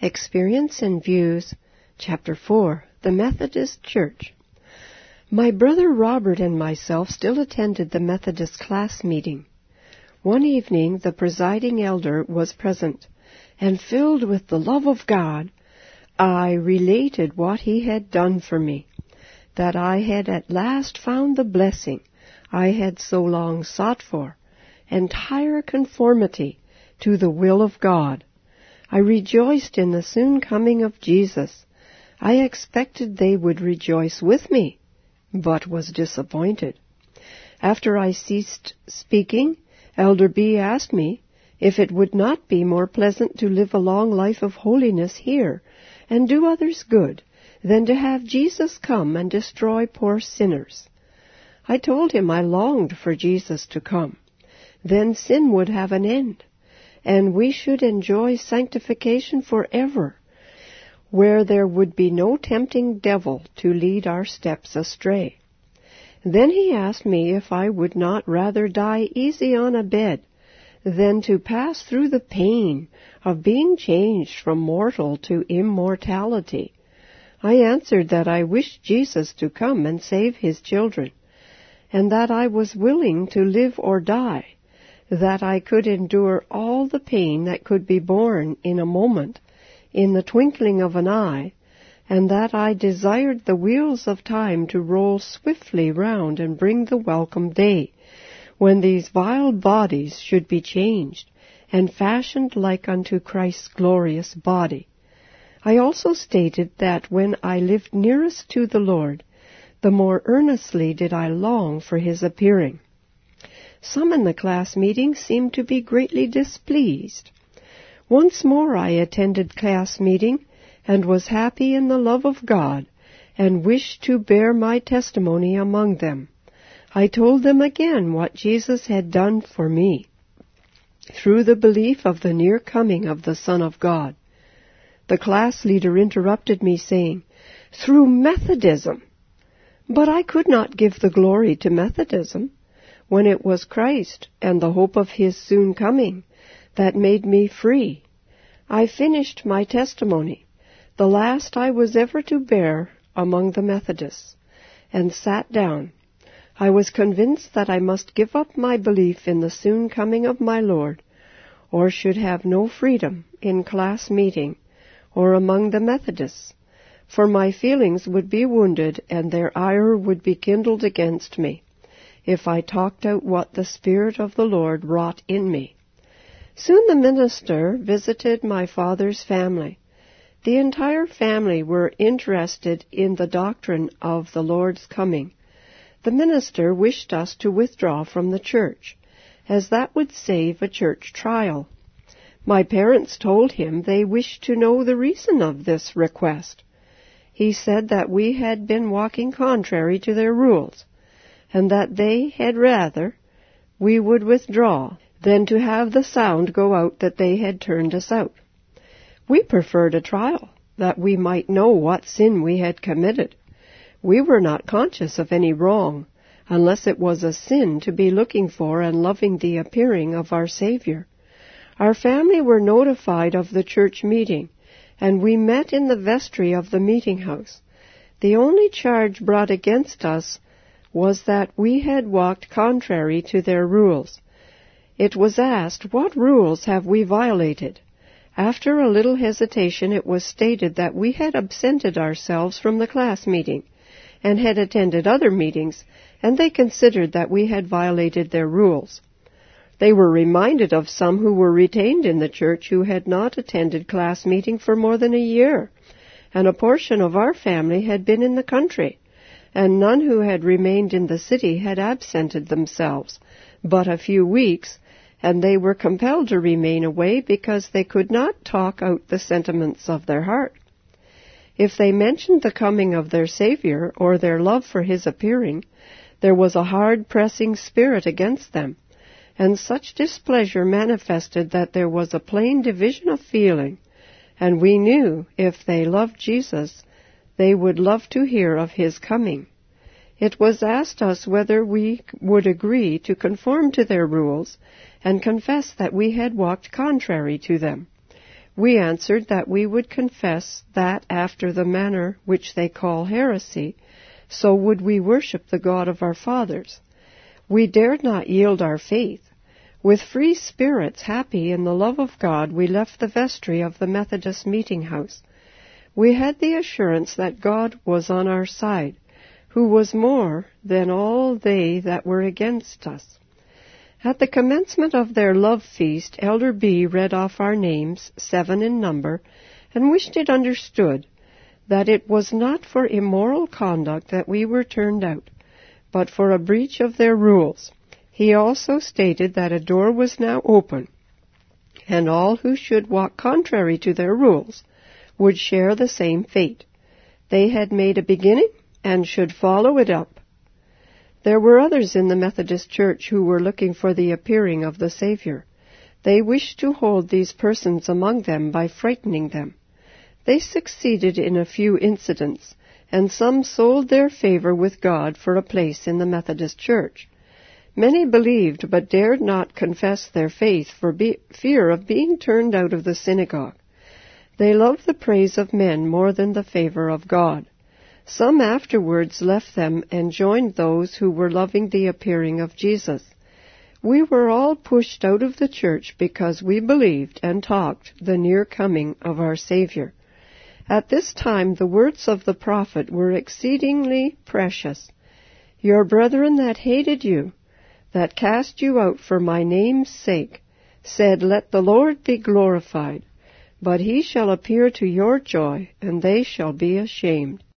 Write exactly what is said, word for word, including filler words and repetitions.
Experience and Views, Chapter four, The Methodist Church. My brother Robert and myself still attended the Methodist class meeting. One evening the presiding elder was present, and filled with the love of God, I related what he had done for me, that I had at last found the blessing I had so long sought for, entire conformity to the will of God. I rejoiced in the soon coming of Jesus. I expected they would rejoice with me, but was disappointed. After I ceased speaking, Elder B. asked me if it would not be more pleasant to live a long life of holiness here and do others good than to have Jesus come and destroy poor sinners. I told him I longed for Jesus to come. Then sin would have an end, and we should enjoy sanctification forever, where there would be no tempting devil to lead our steps astray. Then he asked me if I would not rather die easy on a bed than to pass through the pain of being changed from mortal to immortality. I answered that I wished Jesus to come and save his children, and that I was willing to live or die, that I could endure all the pain that could be borne in a moment, in the twinkling of an eye, and that I desired the wheels of time to roll swiftly round and bring the welcome day, when these vile bodies should be changed, and fashioned like unto Christ's glorious body. I also stated that when I lived nearest to the Lord, the more earnestly did I long for his appearing. Some in the class meeting seemed to be greatly displeased. Once more I attended class meeting, and was happy in the love of God, and wished to bear my testimony among them. I told them again what Jesus had done for me, through the belief of the near coming of the Son of God. The class leader interrupted me, saying, "Through Methodism." But I could not give the glory to Methodism, when it was Christ and the hope of his soon coming that made me free. I finished my testimony, the last I was ever to bear among the Methodists, and sat down. I was convinced that I must give up my belief in the soon coming of my Lord, or should have no freedom in class meeting or among the Methodists, for my feelings would be wounded and their ire would be kindled against me, if I talked out what the Spirit of the Lord wrought in me. Soon the minister visited my father's family. The entire family were interested in the doctrine of the Lord's coming. The minister wished us to withdraw from the church, as that would save a church trial. My parents told him they wished to know the reason of this request. He said that we had been walking contrary to their rules, and that they had rather we would withdraw than to have the sound go out that they had turned us out. We preferred a trial, that we might know what sin we had committed. We were not conscious of any wrong, unless it was a sin to be looking for and loving the appearing of our Savior. Our family were notified of the church meeting, and we met in the vestry of the meeting house. The only charge brought against us was that we had walked contrary to their rules. It was asked, "What rules have we violated?" After a little hesitation, it was stated that we had absented ourselves from the class meeting, and had attended other meetings, and they considered that we had violated their rules. They were reminded of some who were retained in the church who had not attended class meeting for more than a year, and a portion of our family had been in the country, and none who had remained in the city had absented themselves but a few weeks, and they were compelled to remain away because they could not talk out the sentiments of their heart. If they mentioned the coming of their Savior or their love for his appearing, there was a hard-pressing spirit against them, and such displeasure manifested that there was a plain division of feeling, and we knew if they loved Jesus, they would love to hear of his coming. It was asked us whether we would agree to conform to their rules and confess that we had walked contrary to them. We answered that we would confess that after the manner which they call heresy, so would we worship the God of our fathers. We dared not yield our faith. With free spirits, happy in the love of God, we left the vestry of the Methodist meeting house. We had the assurance that God was on our side, who was more than all they that were against us. At the commencement of their love feast, Elder B. read off our names, seven in number, and wished it understood that it was not for immoral conduct that we were turned out, but for a breach of their rules. He also stated that a door was now open, and all who should walk contrary to their rules would share the same fate. They had made a beginning and should follow it up. There were others in the Methodist Church who were looking for the appearing of the Savior. They wished to hold these persons among them by frightening them. They succeeded in a few incidents, and some sold their favor with God for a place in the Methodist Church. Many believed but dared not confess their faith for be- fear of being turned out of the synagogue. They loved the praise of men more than the favor of God. Some afterwards left them and joined those who were loving the appearing of Jesus. We were all pushed out of the church because we believed and talked the near coming of our Savior. At this time the words of the prophet were exceedingly precious. Your brethren that hated you, that cast you out for my name's sake, said, Let the Lord be glorified. But he shall appear to your joy, and they shall be ashamed.